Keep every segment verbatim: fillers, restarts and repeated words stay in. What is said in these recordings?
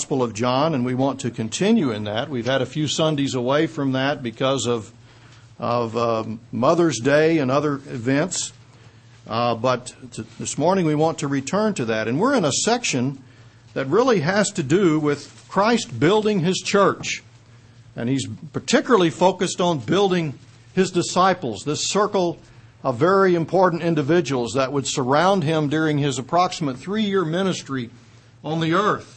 Gospel of John, and we want to continue in that. We've had a few Sundays away from that because of, of um, Mother's Day and other events. Uh, but t- this morning we want to return to that. And we're in a section that really has to do with Christ building His church. And He's particularly focused on building His disciples, this circle of very important individuals that would surround Him during His approximate three-year ministry on the earth.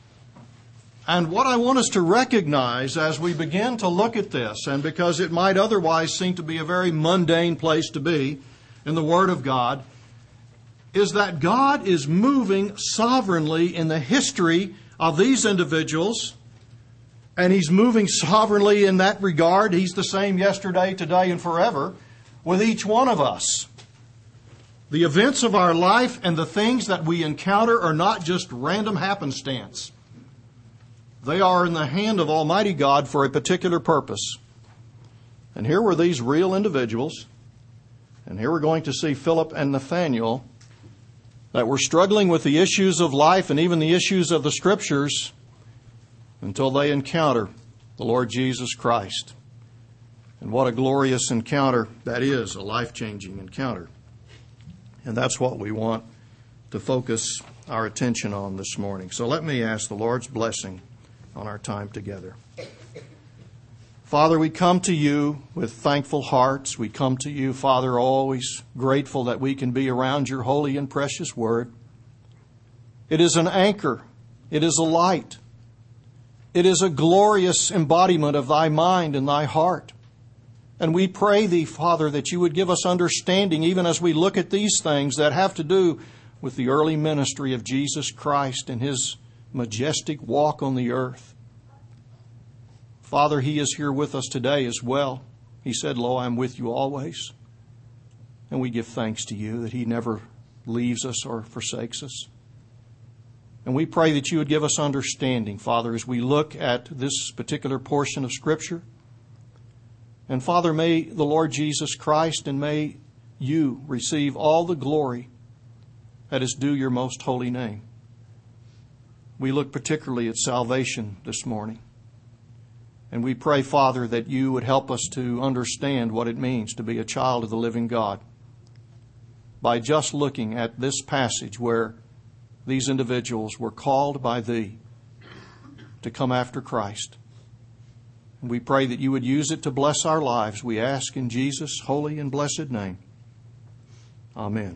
And what I want us to recognize as we begin to look at this, and because it might otherwise seem to be a very mundane place to be in the Word of God, is that God is moving sovereignly in the history of these individuals, and He's moving sovereignly in that regard. He's the same yesterday, today, and forever with each one of us. The events of our life and the things that we encounter are not just random happenstance. They are in the hand of Almighty God for a particular purpose. And here were these real individuals, and here we're going to see Philip and Nathanael, that were struggling with the issues of life and even the issues of the Scriptures until they encounter the Lord Jesus Christ. And what a glorious encounter that is, a life-changing encounter. And that's what we want to focus our attention on this morning. So let me ask the Lord's blessing on our time together. Father, we come to You with thankful hearts. We come to You, Father, always grateful that we can be around Your holy and precious Word. It is an anchor. It is a light. It is a glorious embodiment of Thy mind and Thy heart. And we pray Thee, Father, that You would give us understanding even as we look at these things that have to do with the early ministry of Jesus Christ and His majestic walk on the earth. Father, He is here with us today as well. He said, "Lo, I am with you always." And we give thanks to You that He never leaves us or forsakes us. And we pray that You would give us understanding, Father, as we look at this particular portion of Scripture. And Father, may the Lord Jesus Christ and may You receive all the glory that is due Your most holy name. We look particularly at salvation this morning. And we pray, Father, that You would help us to understand what it means to be a child of the living God by just looking at this passage where these individuals were called by Thee to come after Christ. And we pray that You would use it to bless our lives. We ask in Jesus' holy and blessed name. Amen.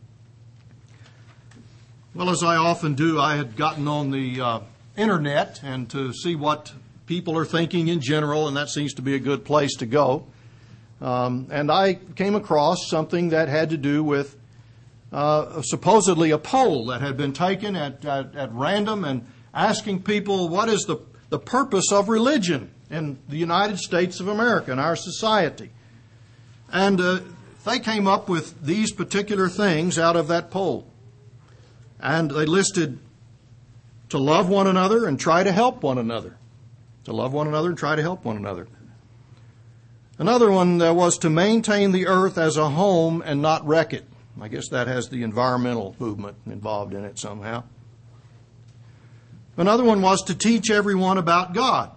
Well, as I often do, I had gotten on the uh, internet and to see what people are thinking in general, and that seems to be a good place to go. Um, and I came across something that had to do with uh, supposedly a poll that had been taken at, at, at random and asking people what is the, the purpose of religion in the United States of America, in our society. And uh, they came up with these particular things out of that poll. And they listed to love one another and try to help one another. To love one another and try to help one another. Another one uh, was to maintain the earth as a home and not wreck it. I guess that has the environmental movement involved in it somehow. Another one was to teach everyone about God.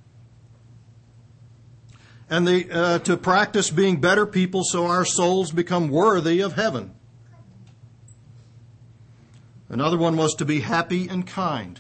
And the, uh, to practice being better people so our souls become worthy of heaven. Another one was to be happy and kind.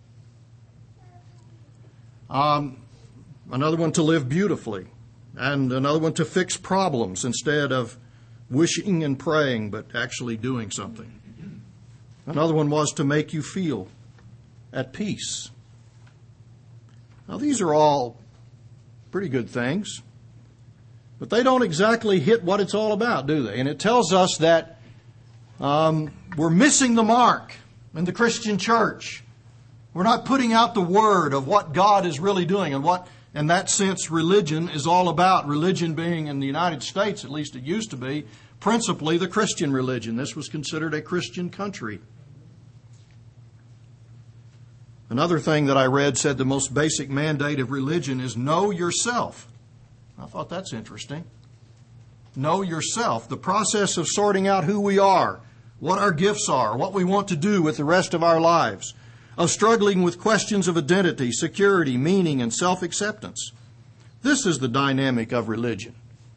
Um, another one to live beautifully. And another one to fix problems instead of wishing and praying, but actually doing something. Another one was to make you feel at peace. Now, these are all pretty good things, but they don't exactly hit what it's all about, do they? And it tells us that um, we're missing the mark in the Christian church. We're not putting out the word of what God is really doing and what, in that sense, religion is all about. Religion being, in the United States, at least it used to be, principally the Christian religion. This was considered a Christian country. Another thing that I read said the most basic mandate of religion is know yourself. I thought that's interesting. Know yourself. The process of sorting out who we are, what our gifts are, what we want to do with the rest of our lives. of struggling with questions of identity, security, meaning, and self-acceptance. This is the dynamic of religion.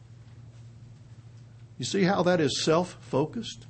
You see how that is self-focused?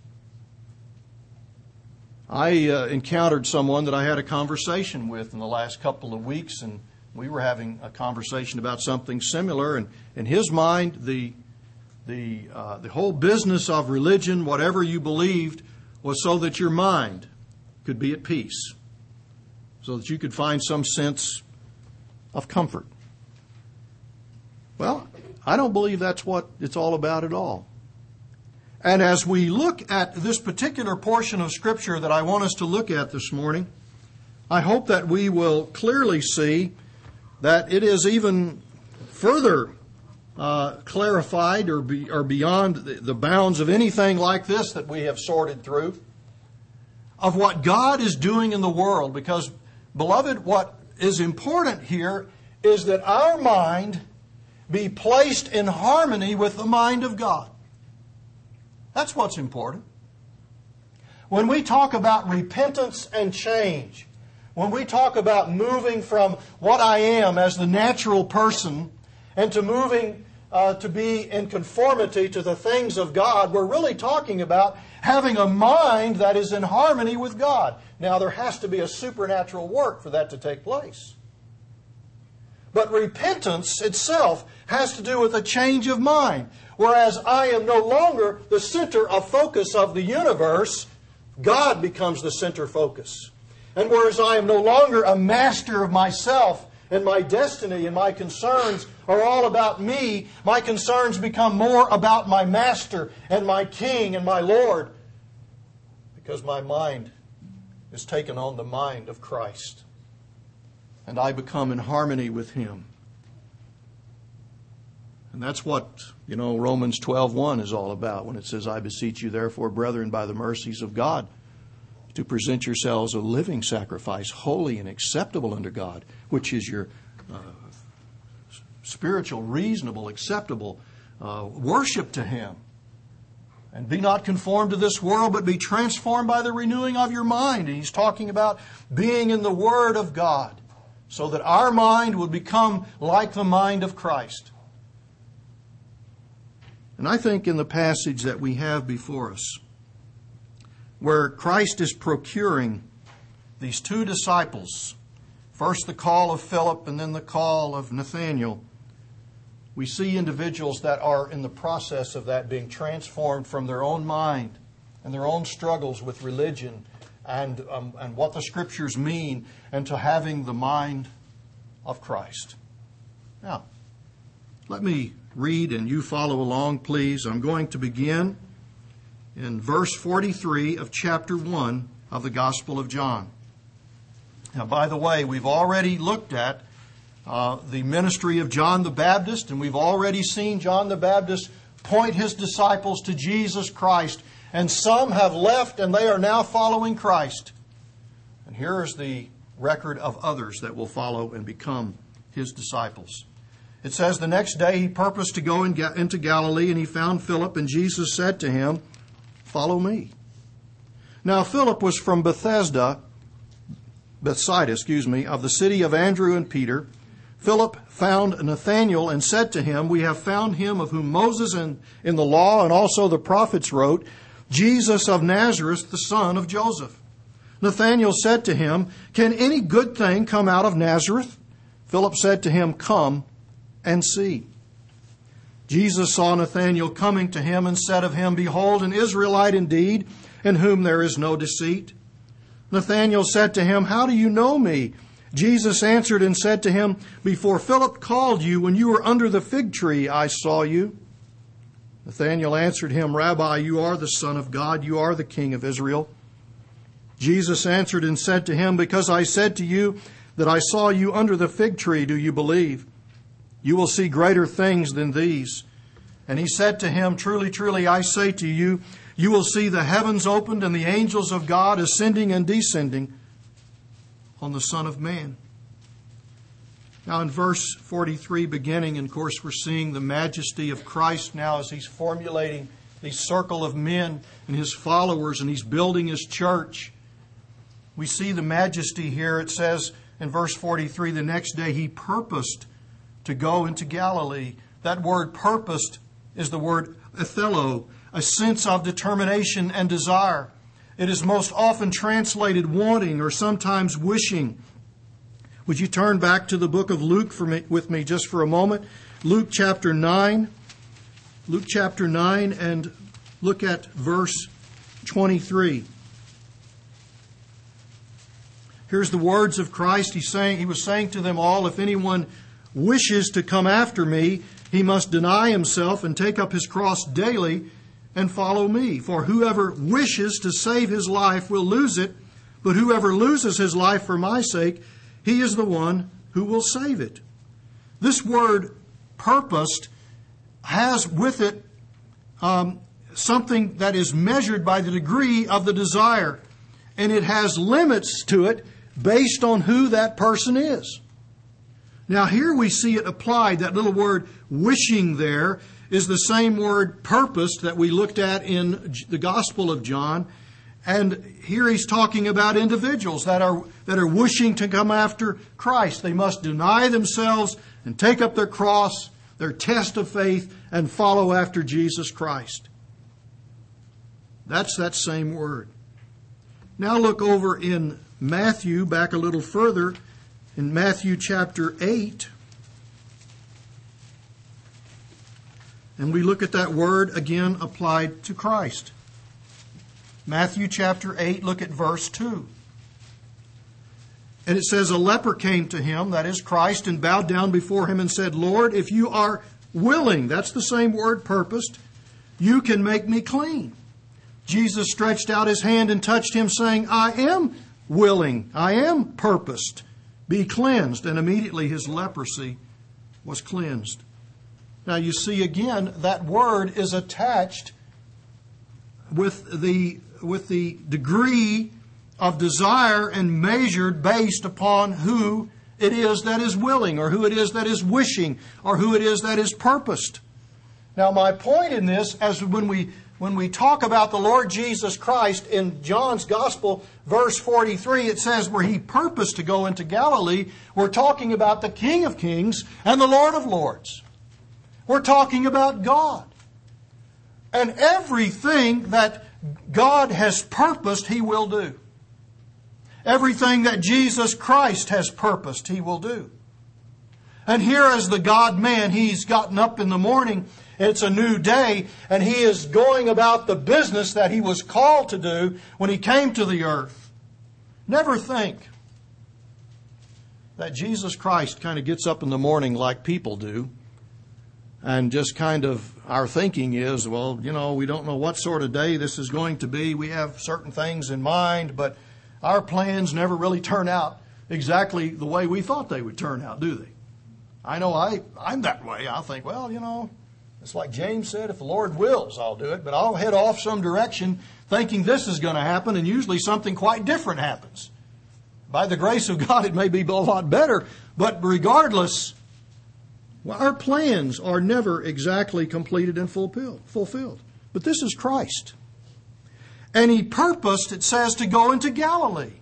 I uh, encountered someone that I had a conversation with in the last couple of weeks, and we were having a conversation about something similar. And in his mind, the the uh, the whole business of religion, whatever you believed, was so that your mind could be at peace, so that you could find some sense of comfort. Well, I don't believe that's what it's all about at all. And as we look at this particular portion of Scripture that I want us to look at this morning, I hope that we will clearly see that it is even further uh, clarified or, be, or beyond the, the bounds of anything like this that we have sorted through, of what God is doing in the world. Because, beloved, what is important here is that our mind be placed in harmony with the mind of God. That's what's important. When we talk about repentance and change, when we talk about moving from what I am as the natural person and to moving uh, to be in conformity to the things of God, we're really talking about having a mind that is in harmony with God. Now, there has to be a supernatural work for that to take place. But repentance itself has to do with a change of mind. Whereas I am no longer the center of focus of the universe, God becomes the center focus. And whereas I am no longer a master of myself and my destiny and my concerns are all about me, my concerns become more about my master and my king and my Lord, because my mind is taken on the mind of Christ. And I become in harmony with Him. And that's what, you know, Romans twelve one is all about when it says, I beseech you therefore, brethren, by the mercies of God, to present yourselves a living sacrifice, holy and acceptable unto God, which is your uh, spiritual, reasonable, acceptable uh, worship to Him. And be not conformed to this world, but be transformed by the renewing of your mind. And he's talking about being in the Word of God, so that our mind would become like the mind of Christ. And I think in the passage that we have before us, where Christ is procuring these two disciples, first the call of Philip and then the call of Nathanael, we see individuals that are in the process of that being transformed from their own mind and their own struggles with religion and, um, and what the Scriptures mean, and to having the mind of Christ. Now, let me read and you follow along, please. I'm going to begin in verse forty-three of chapter one of the Gospel of John. Now, by the way, we've already looked at uh, the ministry of John the Baptist, and we've already seen John the Baptist point his disciples to Jesus Christ, and some have left and they are now following Christ. And here is the record of others that will follow and become His disciples. It says, the next day he purposed to go in Ga- into Galilee, and he found Philip, and Jesus said to him, follow me. Now Philip was from Bethesda, Bethsaida, excuse me, of the city of Andrew and Peter. Philip found Nathanael and said to him, we have found him of whom Moses in, in the law and also the prophets wrote, Jesus of Nazareth, the son of Joseph. Nathanael said to him, can any good thing come out of Nazareth? Philip said to him, come and see. Jesus saw Nathanael coming to him and said of him, behold, an Israelite indeed, in whom there is no deceit. Nathanael said to him, how do you know me? Jesus answered and said to him, before Philip called you, when you were under the fig tree, I saw you. Nathanael answered him, Rabbi, you are the Son of God, you are the King of Israel. Jesus answered and said to him, because I said to you that I saw you under the fig tree, do you believe? You will see greater things than these. And he said to him, truly, truly, I say to you, you will see the heavens opened and the angels of God ascending and descending on the Son of Man. Now in verse forty-three beginning, and of course we're seeing the majesty of Christ now as He's formulating the circle of men and His followers, and He's building His church. We see the majesty here. It says in verse forty-three, the next day he purposed to go into Galilee. That word purposed is the word ethelo, a sense of determination and desire. It is most often translated wanting or sometimes wishing. Would you turn back to the book of Luke for me, with me just for a moment? Luke chapter nine. Luke chapter nine, and look at verse twenty-three. Here's the words of Christ. He's saying, he was saying to them all, if anyone wishes to come after me, he must deny himself and take up his cross daily and follow me. For whoever wishes to save his life will lose it, but whoever loses his life for my sake, he is the one who will save it. This word purposed has with it um, something that is measured by the degree of the desire. And it has limits to it based on who that person is. Now here we see it applied. That little word wishing there is the same word purposed that we looked at in the Gospel of John. And here he's talking about individuals that are that are wishing to come after Christ. They must deny themselves and take up their cross, their test of faith, and follow after Jesus Christ. That's that same word. Now look over in Matthew, back a little further, in Matthew chapter eight. And we look at that word again applied to Christ. Matthew chapter eight, look at verse two. And it says, a leper came to him, that is Christ, and bowed down before him and said, Lord, if you are willing, that's the same word, purposed, you can make me clean. Jesus stretched out his hand and touched him, saying, I am willing, I am purposed, be cleansed. And immediately his leprosy was cleansed. Now you see again, that word is attached with the, with the degree of desire and measured based upon who it is that is willing, or who it is that is wishing, or who it is that is purposed. Now my point in this, as when we when we talk about the Lord Jesus Christ in John's Gospel, verse forty-three, it says where he purposed to go into Galilee, we're talking about the King of Kings and the Lord of Lords. We're talking about God. And everything that God has purposed, he will do. Everything that Jesus Christ has purposed, he will do. And here as the God-man, he's gotten up in the morning, it's a new day, and he is going about the business that he was called to do when he came to the earth. Never think that Jesus Christ kind of gets up in the morning like people do, and just kind of, our thinking is, well, you know, we don't know what sort of day this is going to be. We have certain things in mind, but our plans never really turn out exactly the way we thought they would turn out, do they? I know I, I'm that way. I think, well, you know, it's like James said, if the Lord wills, I'll do it. But I'll head off some direction thinking this is going to happen, and usually something quite different happens. By the grace of God, it may be a lot better. But regardless, well, our plans are never exactly completed and fulfilled. But this is Christ. And he purposed, it says, to go into Galilee.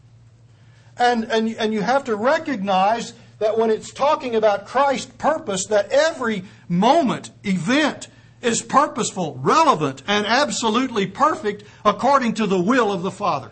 And, and, and you have to recognize that when it's talking about Christ's purpose, that every moment, event is purposeful, relevant, and absolutely perfect according to the will of the Father.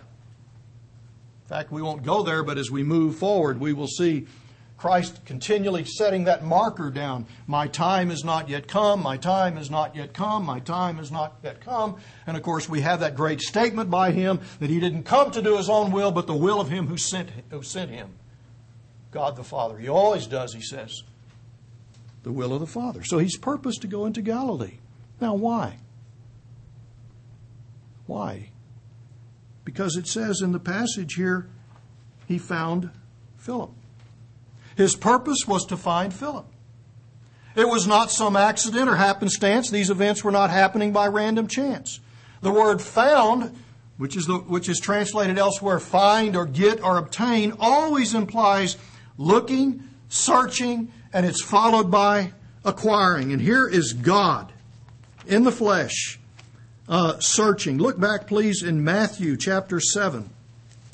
In fact, we won't go there, but as we move forward, we will see Christ continually setting that marker down. My time is not yet come. My time is not yet come. My time is not yet come. And of course, we have that great statement by him that he didn't come to do his own will, but the will of him who sent, who sent him. God the Father. He always does, he says, the will of the Father. So he's purposed to go into Galilee. Now, why? Why? Because it says in the passage here, he found Philip. His purpose was to find Philip. It was not some accident or happenstance. These events were not happening by random chance. The word found, which is the, which is translated elsewhere, find or get or obtain, always implies looking, searching, and it's followed by acquiring. And here is God in the flesh, uh, searching. Look back, please, in Matthew chapter seven.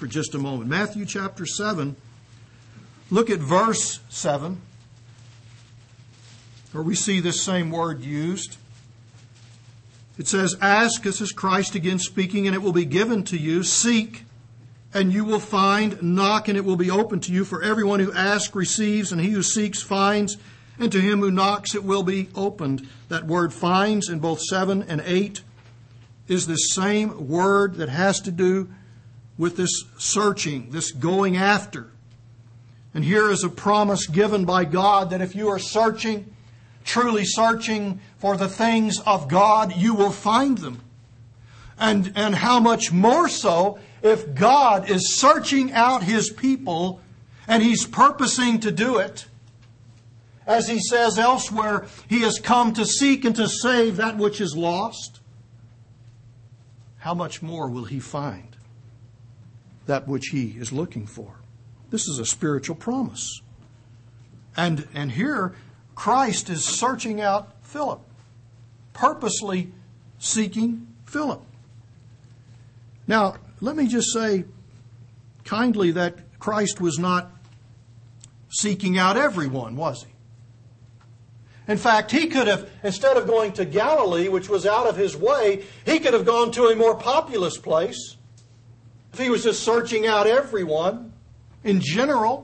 for just a moment. Matthew chapter seven. Look at verse seven, where we see this same word used. It says, ask, this is Christ again speaking, and it will be given to you. Seek, and you will find. Knock, and it will be opened to you. For everyone who asks receives, and he who seeks finds, and to him who knocks it will be opened. That word finds in both seven and eight is the same word that has to do with this searching, this going after. And here is a promise given by God that if you are searching, truly searching for the things of God, you will find them. And, and how much more so if God is searching out His people and He's purposing to do it. As He says elsewhere, He has come to seek and to save that which is lost. How much more will He find that which He is looking for? This is a spiritual promise. And, and here, Christ is searching out Philip, purposely seeking Philip. Now, let me just say kindly that Christ was not seeking out everyone, was He? In fact, He could have, instead of going to Galilee, which was out of His way, He could have gone to a more populous place if He was just searching out everyone in general.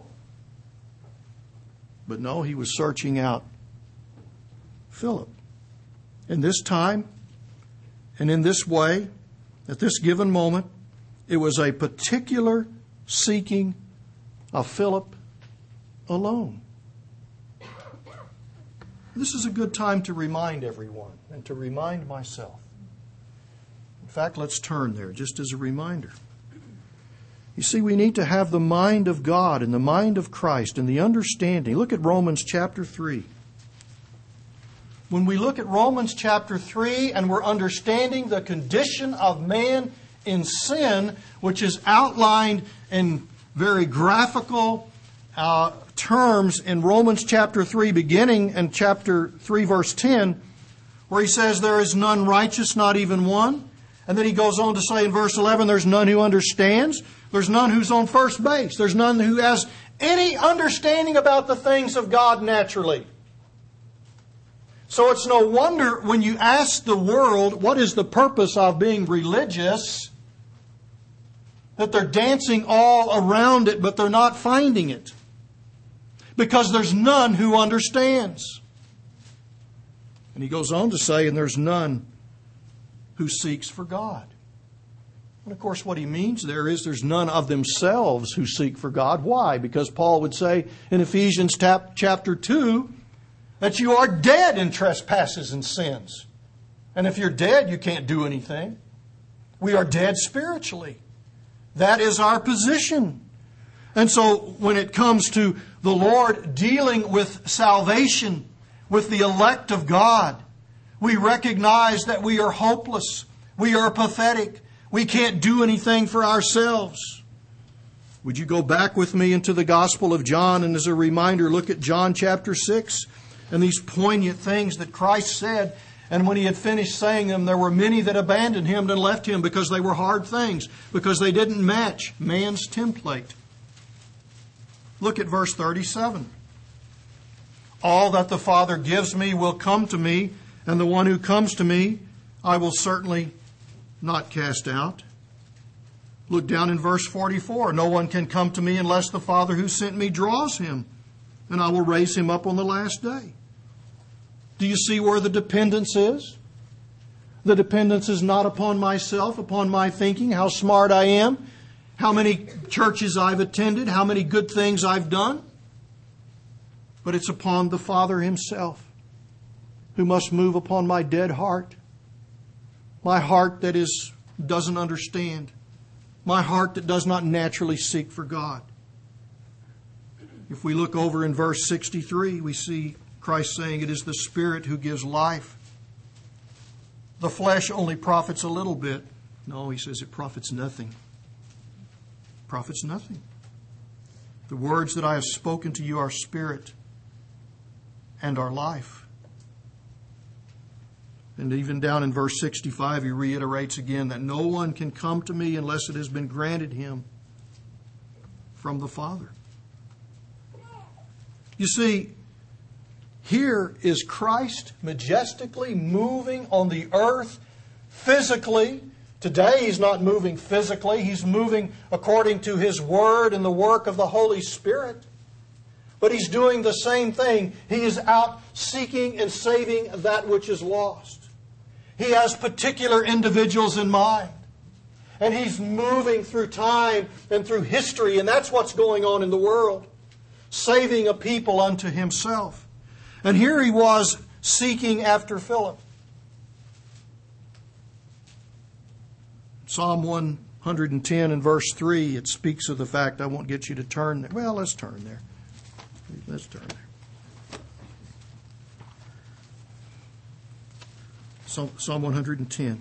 But no, He was searching out Philip. In this time and in this way, at this given moment, it was a particular seeking of Philip alone. This is a good time to remind everyone and to remind myself. In fact, let's turn there just as a reminder. You see, we need to have the mind of God and the mind of Christ and the understanding. Look at Romans chapter three. When we look at Romans chapter three and we're understanding the condition of man in sin, which is outlined in very graphical uh, terms in Romans chapter three, beginning in chapter three, verse ten, where he says, there is none righteous, not even one. And then he goes on to say in verse eleven, there's none who understands. There's none who's on first base. There's none who has any understanding about the things of God naturally. So it's no wonder when you ask the world, what is the purpose of being religious, that they're dancing all around it, but they're not finding it. Because there's none who understands. And he goes on to say, and there's none who seeks for God. And of course what he means there is there's none of themselves who seek for God. Why? Because Paul would say in Ephesians chapter two that you are dead in trespasses and sins. And if you're dead, you can't do anything. We are dead spiritually. That is our position. And so when it comes to the Lord dealing with salvation, with the elect of God, we recognize that we are hopeless. We are pathetic. We can't do anything for ourselves. Would you go back with me into the Gospel of John, and as a reminder, look at John chapter six and these poignant things that Christ said. And when He had finished saying them, there were many that abandoned Him and left Him because they were hard things, because they didn't match man's template. Look at verse thirty-seven. All that the Father gives me will come to me, and the one who comes to me I will certainly not cast out. Look down in verse forty-four. No one can come to me unless the Father who sent me draws him, and I will raise him up on the last day. Do you see where the dependence is? The dependence is not upon myself, upon my thinking, how smart I am, how many churches I've attended, how many good things I've done. But it's upon the Father Himself, who must move upon my dead heart. My heart that is doesn't understand. My heart that does not naturally seek for God. If we look over in verse sixty-three, we see Christ saying it is the Spirit who gives life. The flesh only profits a little bit. No, He says it profits nothing. Profits nothing. The words that I have spoken to you are spirit and are life. And even down in verse sixty-five, He reiterates again that no one can come to me unless it has been granted him from the Father. You see, here is Christ majestically moving on the earth physically. Today He's not moving physically. He's moving according to His Word and the work of the Holy Spirit. But He's doing the same thing. He is out seeking and saving that which is lost. He has particular individuals in mind. And He's moving through time and through history, and that's what's going on in the world. Saving a people unto Himself. And here He was seeking after Philip. Psalm one hundred ten and verse three, it speaks of the fact, I won't get you to turn there. Well, let's turn there. Let's turn there. Psalm one hundred ten.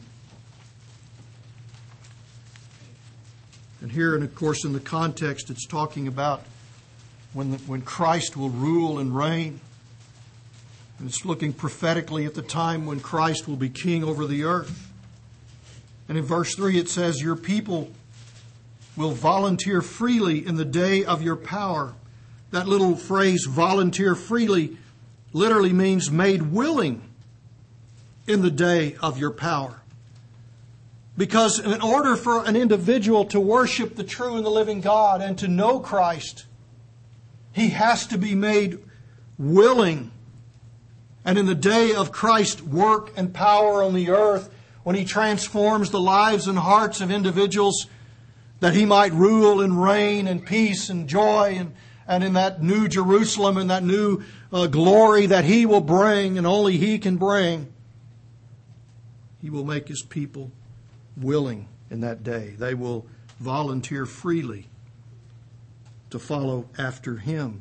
And here, and of course, in the context, it's talking about when the, when Christ will rule and reign. And it's looking prophetically at the time when Christ will be king over the earth. And in verse three it says, your people will volunteer freely in the day of your power. That little phrase, volunteer freely, literally means made willing in the day of your power. Because in order for an individual to worship the true and the living God and to know Christ, he has to be made willing. And in the day of Christ's work and power on the earth, when He transforms the lives and hearts of individuals, that He might rule and reign in peace and joy and, and in that new Jerusalem and that new uh, glory that He will bring and only He can bring, He will make His people willing in that day. They will volunteer freely to follow after Him.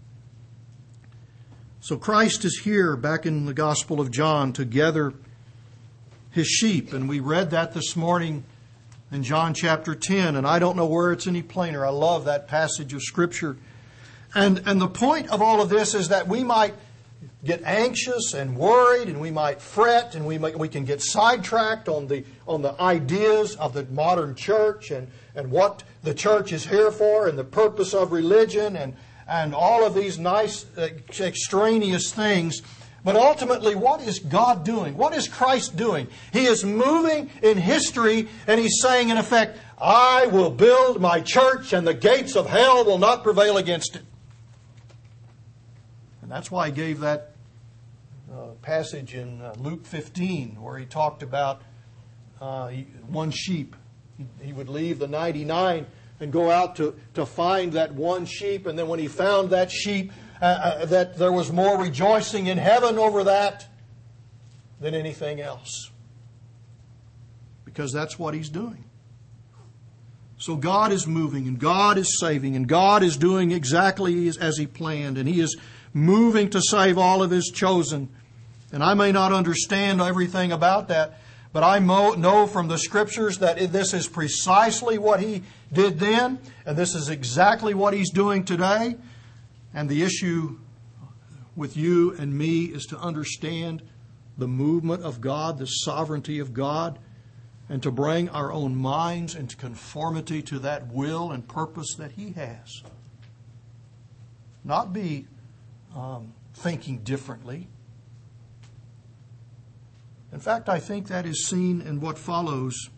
So Christ is here back in the Gospel of John to gather His sheep. And we read that this morning in John chapter ten. And I don't know where it's any plainer. I love that passage of Scripture. And, and the point of all of this is that we might get anxious and worried, and we might fret, and we might, we can get sidetracked on the on the ideas of the modern church and, and what the church is here for and the purpose of religion and, and all of these nice uh, extraneous things. But ultimately, what is God doing? What is Christ doing? He is moving in history, and He's saying, in effect, I will build my church, and the gates of hell will not prevail against it. And that's why He gave that uh, passage in uh, Luke fifteen, where He talked about uh, one sheep. He, he would leave the ninety-nine and go out to, to find that one sheep, and then when He found that sheep, Uh, uh, that there was more rejoicing in heaven over that than anything else. Because that's what He's doing. So God is moving, and God is saving, and God is doing exactly as, as He planned, and He is moving to save all of His chosen. And I may not understand everything about that, but I mo- know from the Scriptures that this is precisely what He did then, and this is exactly what He's doing today. And the issue with you and me is to understand the movement of God, the sovereignty of God, and to bring our own minds into conformity to that will and purpose that He has. Not be um, thinking differently. In fact, I think that is seen in what follows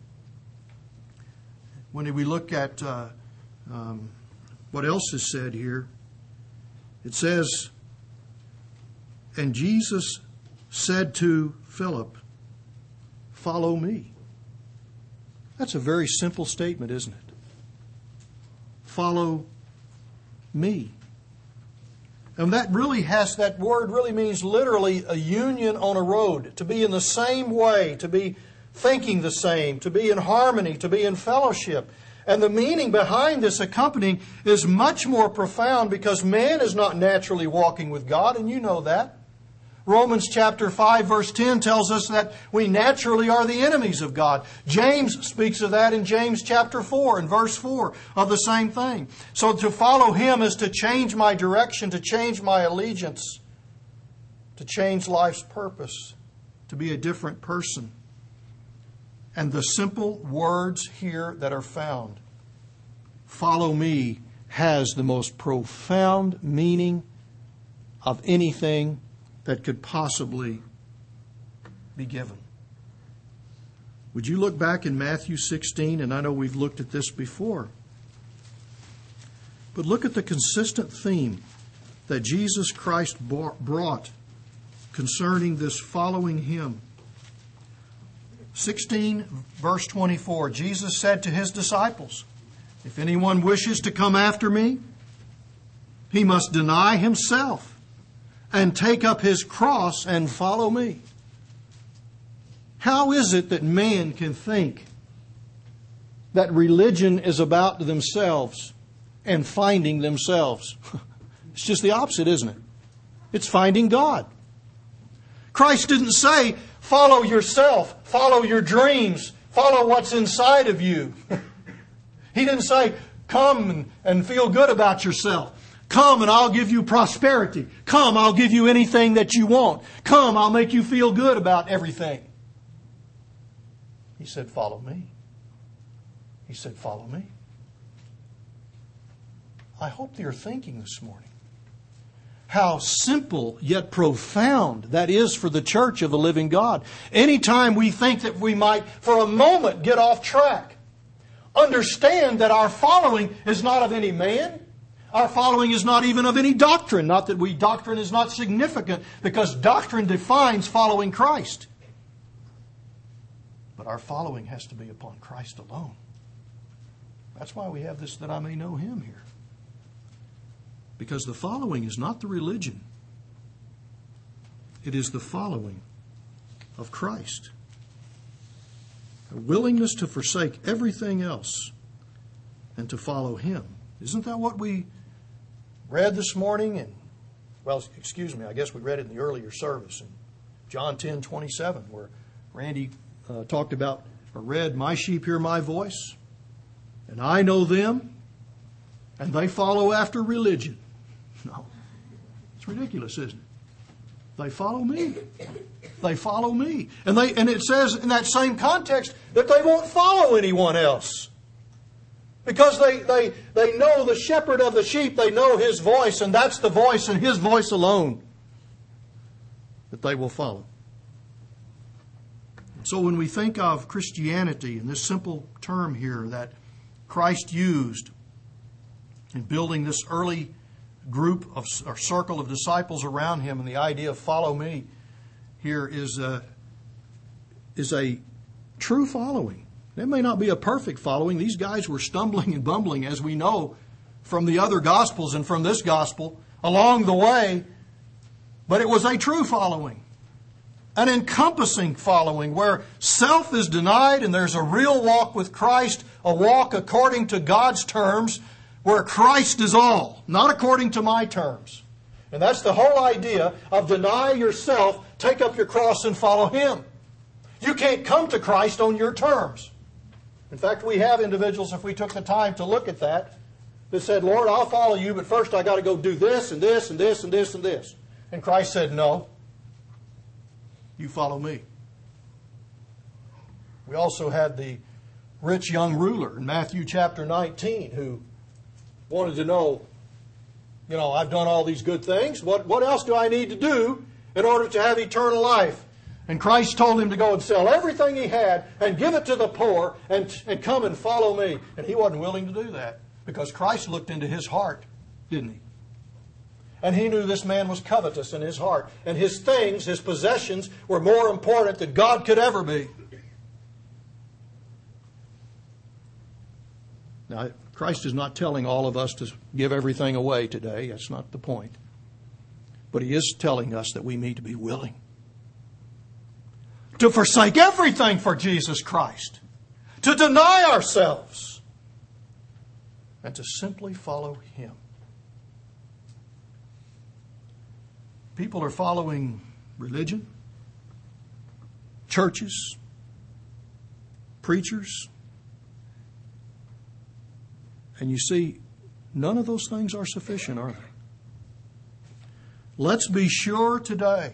when we look at uh, um, what else is said here. It says, and Jesus said to Philip, follow me. That's a very simple statement, isn't it? Follow me. And that really has, that word really means literally a union on a road, to be in the same way, to be thinking the same, to be in harmony, to be in fellowship. And the meaning behind this accompanying is much more profound because man is not naturally walking with God, and you know that. Romans chapter five verse ten tells us that we naturally are the enemies of God. James speaks of that in James chapter four and verse four of the same thing. So to follow Him is to change my direction, to change my allegiance, to change life's purpose, to be a different person. And the simple words here that are found, follow me, has the most profound meaning of anything that could possibly be given. Would you look back in Matthew sixteen, and I know we've looked at this before, but look at the consistent theme that Jesus Christ brought concerning this following Him. sixteen, verse twenty-four, Jesus said to His disciples, "If anyone wishes to come after me, he must deny himself and take up his cross and follow me." How is it that man can think that religion is about themselves and finding themselves? It's just the opposite, isn't it? It's finding God. Christ didn't say, follow yourself, follow your dreams, follow what's inside of you. He didn't say, come and, and feel good about yourself. Come and I'll give you prosperity. Come, I'll give you anything that you want. Come, I'll make you feel good about everything. He said, follow me. He said, follow me. I hope that you're thinking this morning how simple yet profound that is for the church of the living God. Anytime we think that we might, for a moment, get off track, understand that our following is not of any man. Our following is not even of any doctrine. Not that we doctrine is not significant, because doctrine defines following Christ. But our following has to be upon Christ alone. That's why we have this, that I may know Him here. Because the following is not the religion. It is the following of Christ. A willingness to forsake everything else and to follow Him. Isn't that what we read this morning? And, well, excuse me, I guess we read it in the earlier service in John ten twenty-seven, where Randy uh, talked about or read, "My sheep hear my voice, and I know them, and they follow after religion." No, it's ridiculous, isn't it? They follow me. They follow me. And they and it says in that same context that they won't follow anyone else. Because they, they, they know the shepherd of the sheep, they know his voice, and that's the voice and his voice alone that they will follow. So when we think of Christianity and this simple term here that Christ used in building this early group of or circle of disciples around Him, and the idea of follow me here is a, is a true following. It may not be a perfect following. These guys were stumbling and bumbling, as we know from the other Gospels and from this Gospel, along the way. But it was a true following. An encompassing following where self is denied and there's a real walk with Christ, a walk according to God's terms, where Christ is all, not according to my terms. And that's the whole idea of deny yourself, take up your cross and follow Him. You can't come to Christ on your terms. In fact, we have individuals, if we took the time to look at that, that said, Lord, I'll follow you, but first I got to go do this and this and this and this and this. And Christ said, no, you follow me. We also had the rich young ruler in Matthew chapter nineteen who wanted to know, you know, I've done all these good things. What, what else do I need to do in order to have eternal life? And Christ told him to go and sell everything he had and give it to the poor and, and come and follow me. And he wasn't willing to do that because Christ looked into his heart, didn't He? And He knew this man was covetous in his heart. And his things, his possessions, were more important than God could ever be. Now, Christ is not telling all of us to give everything away today. That's not the point. But He is telling us that we need to be willing to forsake everything for Jesus Christ, to deny ourselves, and to simply follow Him. People are following religion, churches, preachers. And you see, none of those things are sufficient, are they? Let's be sure today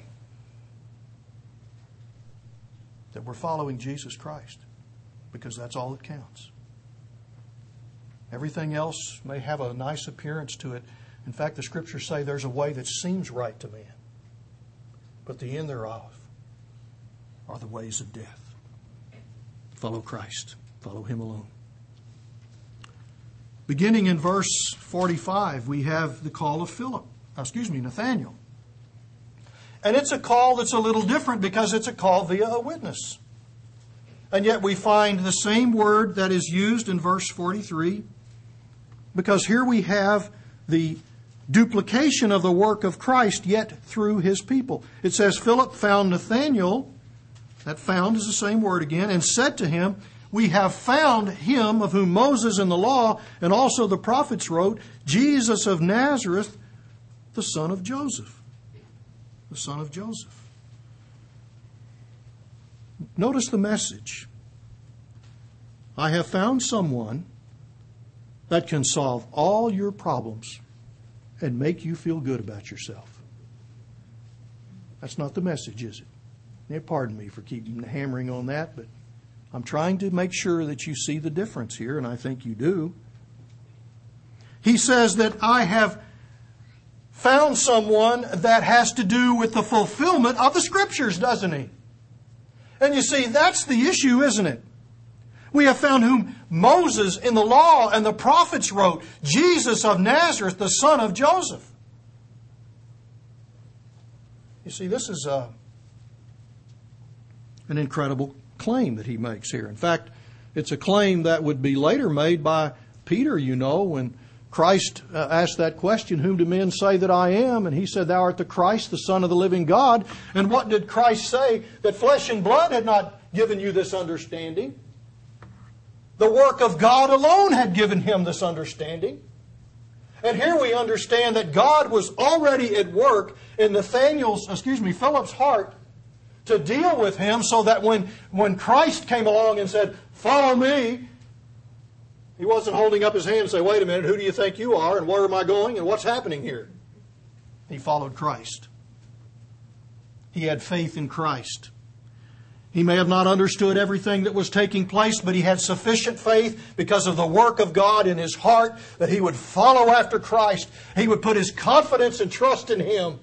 that we're following Jesus Christ, because that's all that counts. Everything else may have a nice appearance to it. In fact, the Scriptures say there's a way that seems right to man, but the end thereof are the ways of death. Follow Christ. Follow Him alone. Beginning in verse forty-five, we have the call of Philip. Excuse me, Nathanael. And it's a call that's a little different because it's a call via a witness. And yet we find the same word that is used in verse forty-three, because here we have the duplication of the work of Christ, yet through His people. It says, Philip found Nathanael, that found is the same word again, and said to him, we have found him of whom Moses in the law and also the prophets wrote, Jesus of Nazareth, the son of Joseph. The son of Joseph. Notice the message. I have found someone that can solve all your problems and make you feel good about yourself. That's not the message, is it? Now, pardon me for keeping hammering on that, but I'm trying to make sure that you see the difference here, and I think you do. He says that I have found someone that has to do with the fulfillment of the Scriptures, doesn't he? And you see, that's the issue, isn't it? We have found whom Moses in the law and the prophets wrote, Jesus of Nazareth, the son of Joseph. You see, this is a, an incredible claim that he makes here. In fact, it's a claim that would be later made by Peter, you know, when Christ uh, asked that question, whom do men say that I am? And he said, thou art the Christ, the Son of the living God. And what did Christ say? That flesh and blood had not given you this understanding. The work of God alone had given him this understanding. And here we understand that God was already at work in Nathanael's, excuse me, Philip's heart to deal with him so that when, when Christ came along and said, follow me, he wasn't holding up his hand and say, wait a minute, who do you think you are and where am I going and what's happening here? He followed Christ. He had faith in Christ. He may have not understood everything that was taking place, but he had sufficient faith because of the work of God in his heart that he would follow after Christ. He would put his confidence and trust in Him.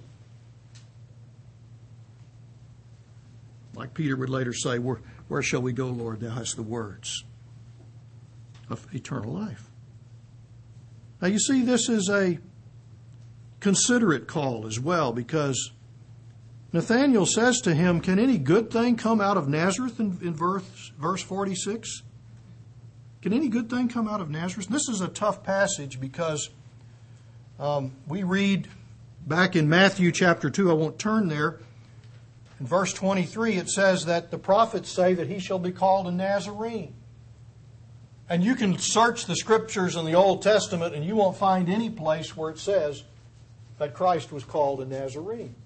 Like Peter would later say, where, where shall we go, Lord? Thou hast the words of eternal life. Now you see, this is a considerate call as well, because Nathanael says to him, can any good thing come out of Nazareth in, in verse, verse forty-six? Can any good thing come out of Nazareth? This is a tough passage because um, we read back in Matthew chapter two, I won't turn there. In verse twenty-three, it says that the prophets say that he shall be called a Nazarene. And you can search the Scriptures in the Old Testament and you won't find any place where it says that Christ was called a Nazarene.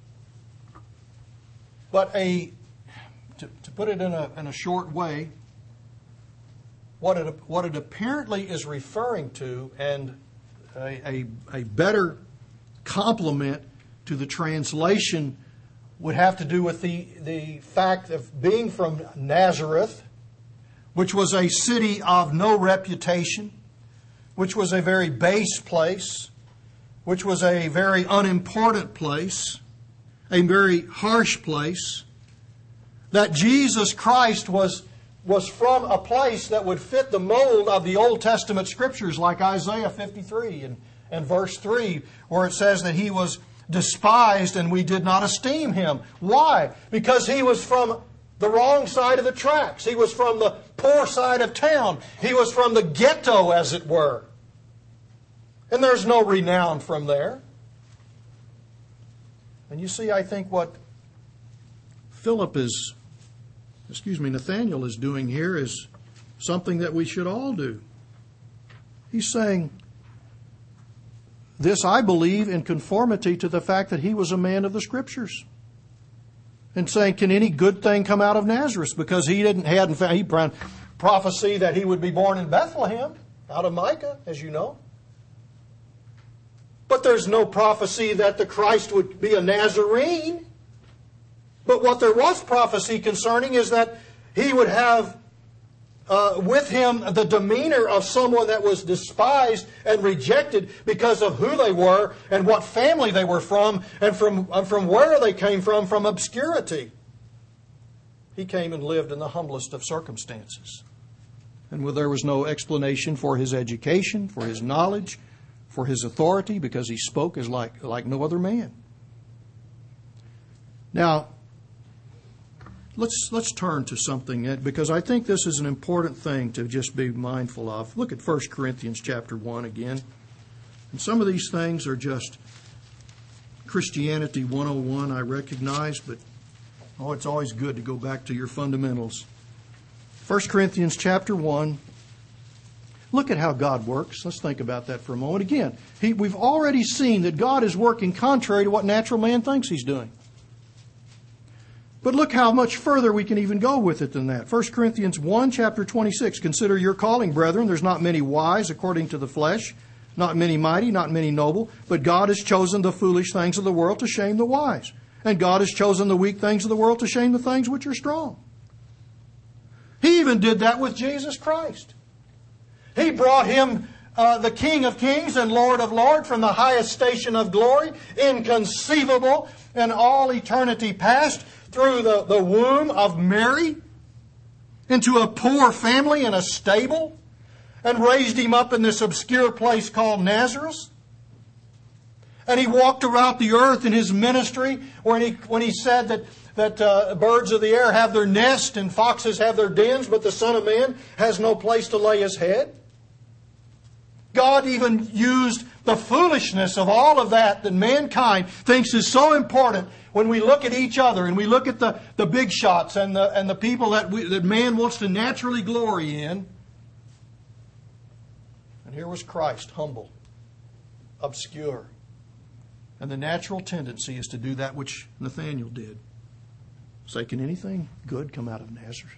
But a, to, to put it in a, in a short way, what it, what it apparently is referring to, and a, a, a better complement to the translation would have to do with the, the fact of being from Nazareth, which was a city of no reputation, which was a very base place, which was a very unimportant place, a very harsh place, that Jesus Christ was, was from a place that would fit the mold of the Old Testament Scriptures, like Isaiah fifty-three and, and verse three, where it says that He was despised and we did not esteem Him. Why? Because He was from the wrong side of the tracks. He was from the poor side of town. He was from the ghetto, as it were. And there's no renown from there. And you see, I think what Philip is, excuse me, Nathanael is doing here is something that we should all do. He's saying, this I believe in conformity to the fact that he was a man of the Scriptures. And saying, can any good thing come out of Nazareth? Because he didn't, he hadn't found, he prophecy that he would be born in Bethlehem, out of Micah, as you know. But there's no prophecy that the Christ would be a Nazarene. But what there was prophecy concerning is that he would have uh, with him the demeanor of someone that was despised and rejected because of who they were and what family they were from and from, uh, from where they came from, from obscurity. He came and lived in the humblest of circumstances. And there was no explanation for his education, for his knowledge, for his authority, because he spoke as like, like no other man. Now, let's let's turn to something, because I think this is an important thing to just be mindful of. Look at First Corinthians chapter one again. And some of these things are just Christianity one oh one, I recognize, but oh, it's always good to go back to your fundamentals. First Corinthians chapter one. Look at how God works. Let's think about that for a moment. Again, he, we've already seen that God is working contrary to what natural man thinks He's doing. But look how much further we can even go with it than that. First Corinthians one, chapter twenty-six. Consider your calling, brethren. There's not many wise according to the flesh, not many mighty, not many noble, but God has chosen the foolish things of the world to shame the wise. And God has chosen the weak things of the world to shame the things which are strong. He even did that with Jesus Christ. He brought Him, uh, the King of kings and Lord of lords, from the highest station of glory, inconceivable in all eternity past, through the, the womb of Mary, into a poor family in a stable, and raised Him up in this obscure place called Nazareth. And He walked around the earth in His ministry when He, when he said that, that uh, birds of the air have their nest and foxes have their dens, but the Son of Man has no place to lay His head. God even used the foolishness of all of that that mankind thinks is so important when we look at each other and we look at the, the big shots and the, and the people that, we, that man wants to naturally glory in. And here was Christ, humble, obscure. And the natural tendency is to do that which Nathanael did. Say, can anything good come out of Nazareth?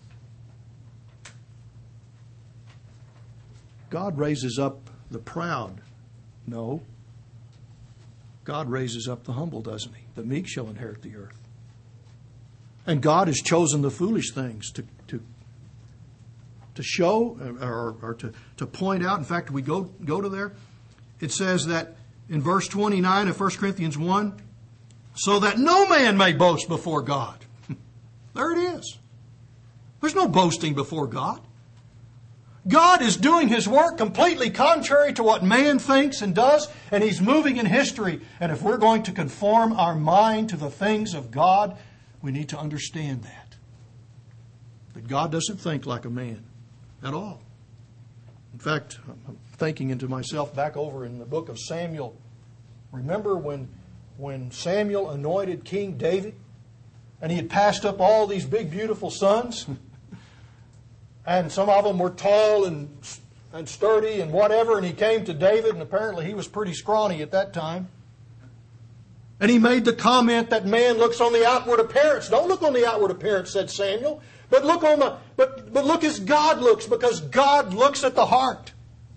God raises up the proud. No. God raises up the humble, doesn't He? The meek shall inherit the earth. And God has chosen the foolish things to to, to show or, or to, to point out. In fact, we go, go to there. It says that in verse twenty-nine of First Corinthians one, so that no man may boast before God. There it is. There's no boasting before God. God is doing His work completely contrary to what man thinks and does, and He's moving in history. And if we're going to conform our mind to the things of God, we need to understand that. That God doesn't think like a man at all. In fact, I'm thinking into myself back over in the book of Samuel. Remember when, when Samuel anointed King David, and he had passed up all these big, beautiful sons? And some of them were tall and and sturdy and whatever. And he came to David, and apparently he was pretty scrawny at that time. And he made the comment that man looks on the outward appearance. Don't look on the outward appearance, said Samuel, but look on the but but look as God looks, because God looks at the heart.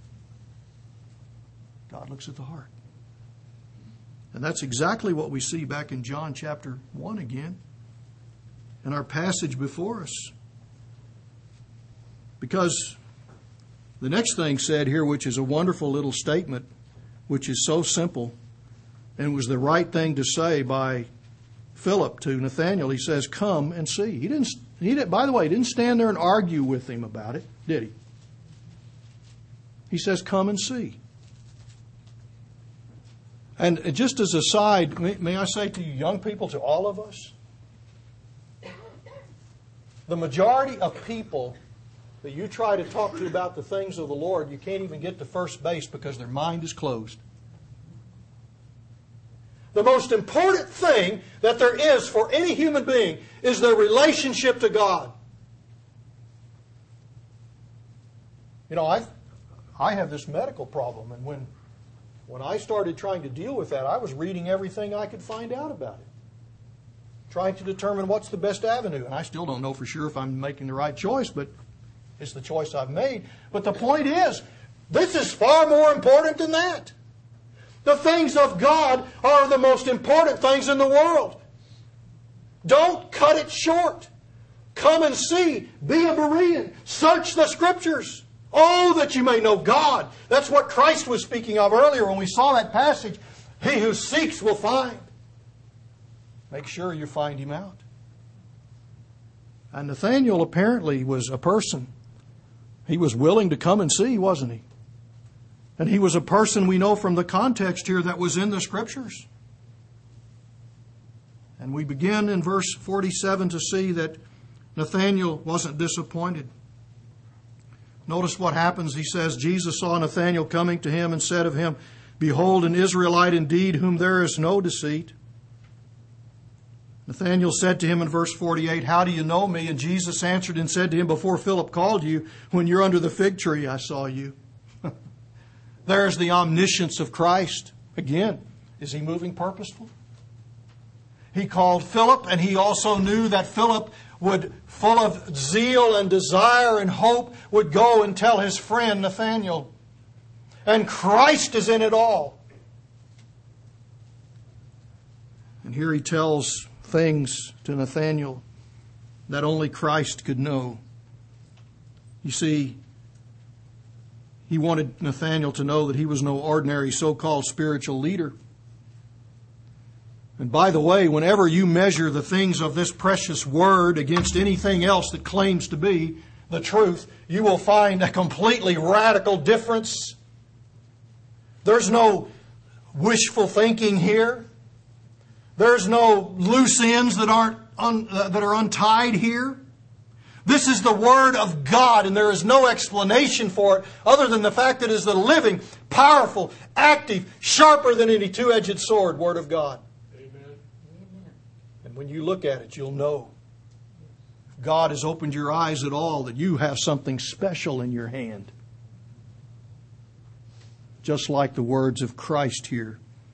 God looks at the heart. And that's exactly what we see back in John chapter one again, in our passage before us. Because the next thing said here, which is a wonderful little statement, which is so simple, and it was the right thing to say by Philip to Nathanael. He says, come and see. He didn't, he didn't, by the way, he didn't stand there and argue with him about it, did he? He says, come and see. And just as a side, may, may I say to you young people, to all of us, the majority of people that you try to talk to about the things of the Lord, you can't even get to first base because their mind is closed. The most important thing that there is for any human being is their relationship to God. You know, I I have this medical problem, and when when I started trying to deal with that, I was reading everything I could find out about it, trying to determine what's the best avenue. And I still don't know for sure if I'm making the right choice, but it's the choice I've made. But the point is, this is far more important than that. The things of God are the most important things in the world. Don't cut it short. Come and see. Be a Berean. Search the Scriptures. Oh, that you may know God. That's what Christ was speaking of earlier when we saw that passage. He who seeks will find. Make sure you find him out. And Nathanael apparently was a person. He was willing to come and see, wasn't he? And he was a person, we know from the context here, that was in the Scriptures. And we begin in verse forty-seven to see that Nathanael wasn't disappointed. Notice what happens. He says, Jesus saw Nathanael coming to him and said of him, Behold, an Israelite indeed, whom there is no deceit. Nathanael said to him in verse forty-eight, How do you know me? And Jesus answered and said to him, Before Philip called you, when you're under the fig tree, I saw you. There's the omniscience of Christ. Again, is he moving purposeful? He called Philip, and he also knew that Philip would, full of zeal and desire and hope, would go and tell his friend Nathanael. And Christ is in it all. And here he tells things to Nathanael that only Christ could know. You see, he wanted Nathanael to know that he was no ordinary so-called spiritual leader. And by the way, whenever you measure the things of this precious word against anything else that claims to be the truth, you will find a completely radical difference. There's no wishful thinking here. There's no loose ends that aren't un, uh, that are untied here. This is the Word of God, and there is no explanation for it other than the fact that it is the living, powerful, active, sharper than any two-edged sword Word of God. Amen. And when you look at it, you'll know if God has opened your eyes at all that you have something special in your hand. Just like the words of Christ here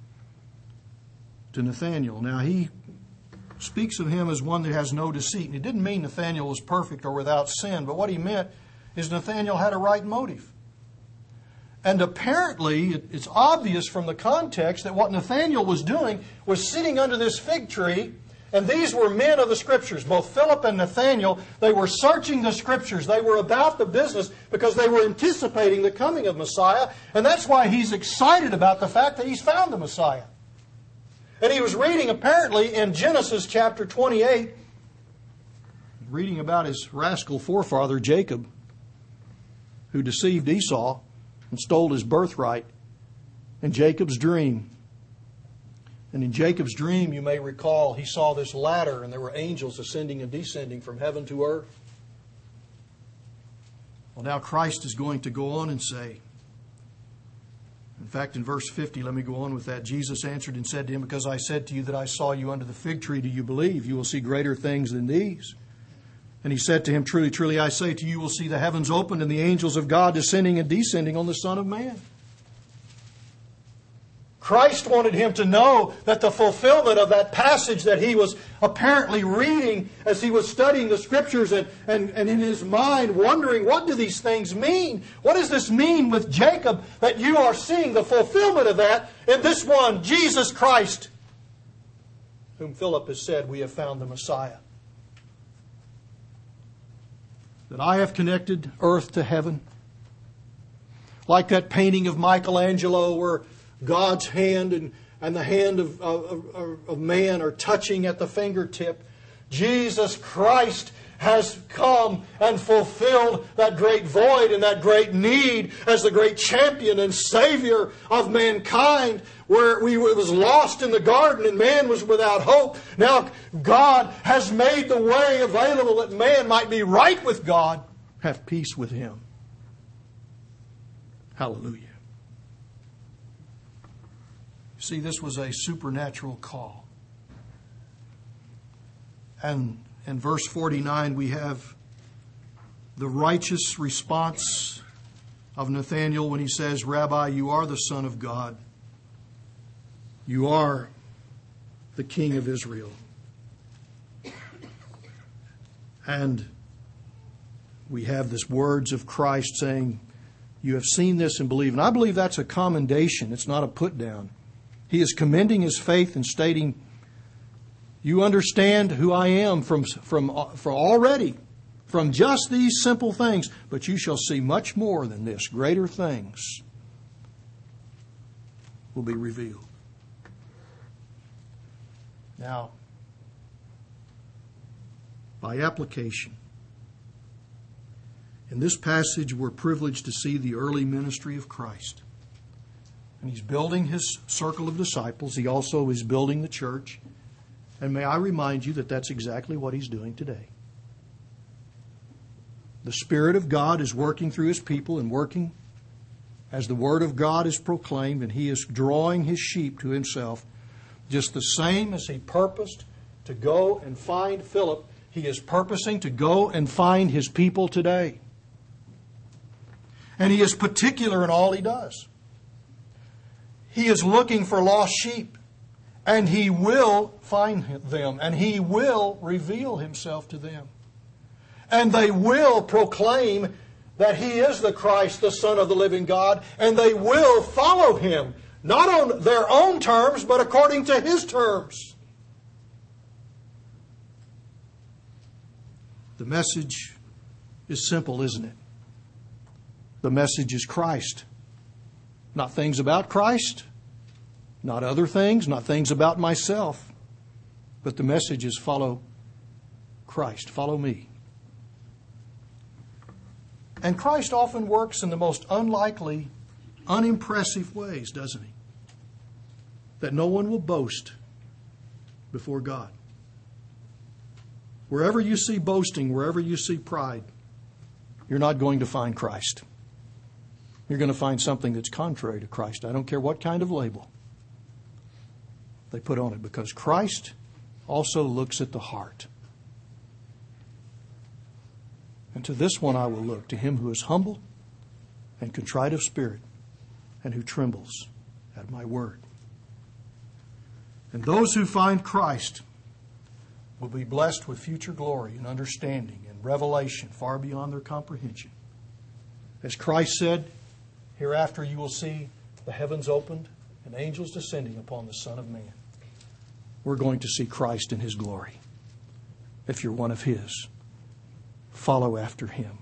to Nathanael. Now, he speaks of him as one that has no deceit. And he didn't mean Nathanael was perfect or without sin, but what he meant is Nathanael had a right motive. And apparently, it's obvious from the context that what Nathanael was doing was sitting under this fig tree, and these were men of the Scriptures, both Philip and Nathanael. They were searching the Scriptures. They were about the business because they were anticipating the coming of Messiah, and that's why he's excited about the fact that he's found the Messiah. And he was reading, apparently, in Genesis chapter twenty-eight, reading about his rascal forefather, Jacob, who deceived Esau and stole his birthright, in Jacob's dream. And in Jacob's dream, you may recall, he saw this ladder, and there were angels ascending and descending from heaven to earth. Well, now Christ is going to go on and say, in fact, in verse fifty, let me go on with that. Jesus answered and said to him, Because I said to you that I saw you under the fig tree, do you believe? You will see greater things than these. And he said to him, Truly, truly, I say to you, you will see the heavens opened and the angels of God descending and descending on the Son of Man. Christ wanted him to know that the fulfillment of that passage that he was apparently reading as he was studying the Scriptures and, and, and in his mind wondering, what do these things mean? What does this mean with Jacob that you are seeing the fulfillment of that in this one, Jesus Christ, whom Philip has said we have found the Messiah? That I have connected earth to heaven. Like that painting of Michelangelo where God's hand and, and the hand of, of, of man are touching at the fingertip. Jesus Christ has come and fulfilled that great void and that great need as the great champion and Savior of mankind, where we it was lost in the garden and man was without hope. Now God has made the way available that man might be right with God, have peace with Him. Hallelujah. See, this was a supernatural call. And in verse forty-nine, we have the righteous response of Nathanael when he says, Rabbi, you are the Son of God. You are the King of Israel. And we have this words of Christ saying, you have seen this and believe. And I believe that's a commendation. It's not a put down. He is commending his faith and stating, You understand who I am from, from, from already, from just these simple things, but you shall see much more than this. Greater things will be revealed. Now, by application, in this passage we're privileged to see the early ministry of Christ. And He's building His circle of disciples. He also is building the church. And may I remind you that that's exactly what He's doing today. The Spirit of God is working through His people and working as the Word of God is proclaimed, and He is drawing His sheep to Himself, just the same as He purposed to go and find Philip. He is purposing to go and find His people today. And He is particular in all He does. He is looking for lost sheep. And He will find them. And He will reveal Himself to them. And they will proclaim that He is the Christ, the Son of the living God. And they will follow Him. Not on their own terms, but according to His terms. The message is simple, isn't it? The message is Christ. Not things about Christ. Not other things, not things about myself. But the message is follow Christ. Follow me. And Christ often works in the most unlikely, unimpressive ways, doesn't He? That no one will boast before God. Wherever you see boasting, wherever you see pride, you're not going to find Christ. You're going to find something that's contrary to Christ. I don't care what kind of label they put on it, because Christ also looks at the heart. And to this one I will look, to him who is humble and contrite of spirit, and who trembles at my word. And those who find Christ will be blessed with future glory and understanding and revelation far beyond their comprehension. As Christ said, hereafter you will see the heavens opened and angels descending upon the Son of Man. We're going to see Christ in His glory. If you're one of His, follow after Him.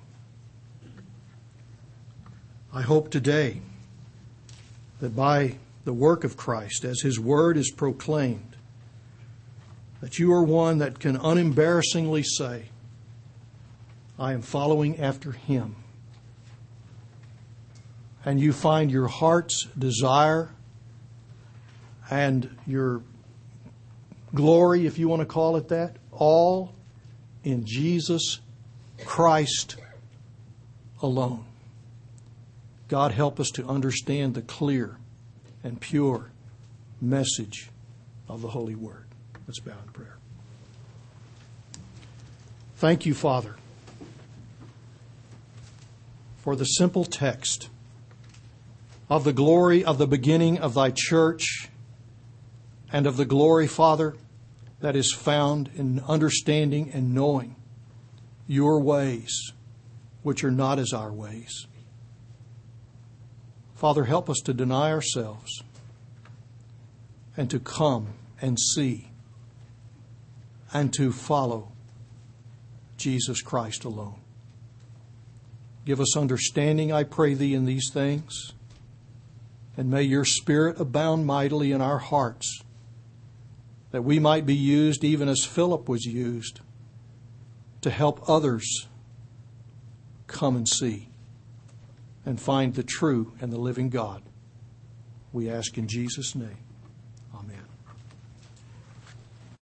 I hope today that by the work of Christ, as His Word is proclaimed, that you are one that can unembarrassingly say, I am following after Him. And you find your heart's desire and your glory, if you want to call it that, all in Jesus Christ alone. God, help us to understand the clear and pure message of the Holy Word. Let's bow in prayer. Thank you, Father, for the simple text of the glory of the beginning of Thy church, and of the glory, Father, that is found in understanding and knowing Your ways, which are not as our ways. Father, help us to deny ourselves and to come and see and to follow Jesus Christ alone. Give us understanding, I pray Thee, in these things. And may Your Spirit abound mightily in our hearts, that we might be used even as Philip was used to help others come and see and find the true and the living God. We ask in Jesus' name.